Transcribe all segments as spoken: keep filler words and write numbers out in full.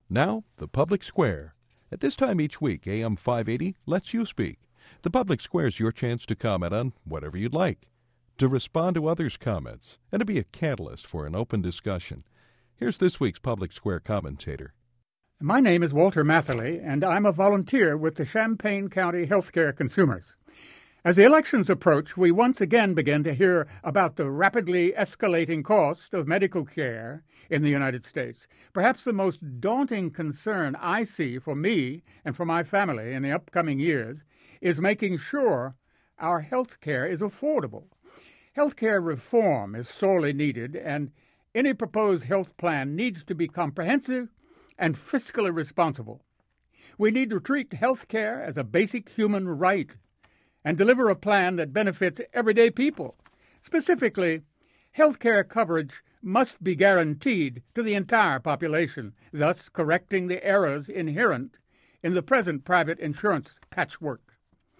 Now, the Public Square. At this time each week, A M five eighty lets you speak. The Public Square is your chance to comment on whatever you'd like, to respond to others' comments, and to be a catalyst for an open discussion. Here's this week's Public Square commentator. My name is Walter Matherly, and I'm a volunteer with the Champaign County Healthcare Consumers. As the elections approach, we once again begin to hear about the rapidly escalating cost of medical care in the United States. Perhaps the most daunting concern I see for me and for my family in the upcoming years is making sure our health care is affordable. Health care reform is sorely needed, and any proposed health plan needs to be comprehensive and fiscally responsible. We need to treat health care as a basic human right and deliver a plan that benefits everyday people. Specifically, health care coverage must be guaranteed to the entire population, thus correcting the errors inherent in the present private insurance patchwork.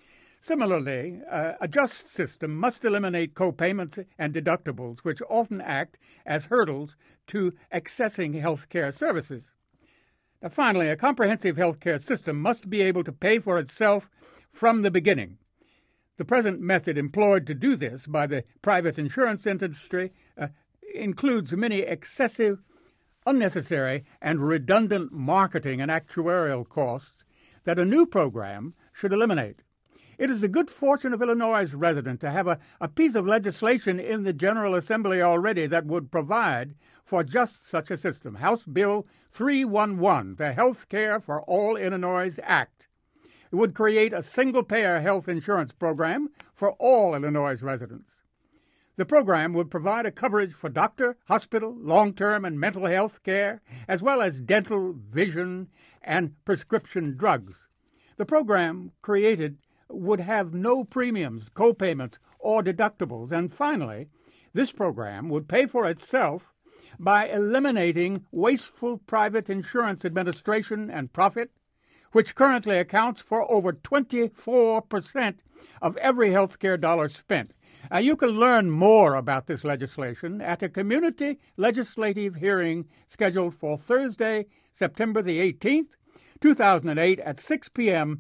Similarly, uh, a just system must eliminate co-payments and deductibles, which often act as hurdles to accessing health care services. Now, finally, a comprehensive health care system must be able to pay for itself from the beginning. The present method employed to do this by the private insurance industry uh, includes many excessive, unnecessary, and redundant marketing and actuarial costs that a new program should eliminate. It is the good fortune of Illinois' resident to have a, a piece of legislation in the General Assembly already that would provide for just such a system. House Bill three eleven, the Health Care for All Illinois Act. It would create a single-payer health insurance program for all Illinois residents. The program would provide a coverage for doctor, hospital, long-term, and mental health care, as well as dental, vision, and prescription drugs. The program created would have no premiums, co-payments, or deductibles. And finally, this program would pay for itself by eliminating wasteful private insurance administration and profit, which currently accounts for over twenty-four percent of every healthcare dollar spent. Uh, you can learn more about this legislation at a community legislative hearing scheduled for Thursday, September the eighteenth, two thousand eight at six p.m.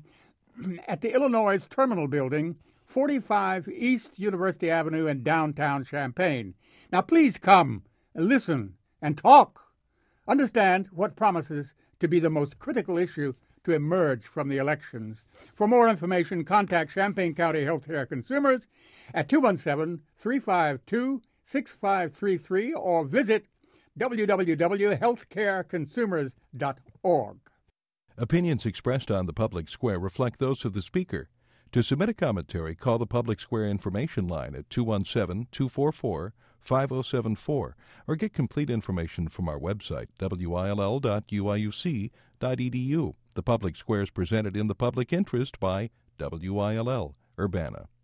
at the Illinois Terminal Building, forty-five East University Avenue in downtown Champaign. Now please come, listen, and talk. Understand what promises to be the most critical issue to emerge from the elections. For more information, contact Champaign County Healthcare Consumers at two one seven, three five two, six five three three or visit w w w dot healthcare consumers dot org. Opinions expressed on the Public Square reflect those of the speaker. To submit a commentary, call the Public Square information line at two one seven, two four four, five zero seven four or get complete information from our website, w i l l dot u i u c dot e d u. The Public Square is presented in the public interest by W I L L Urbana.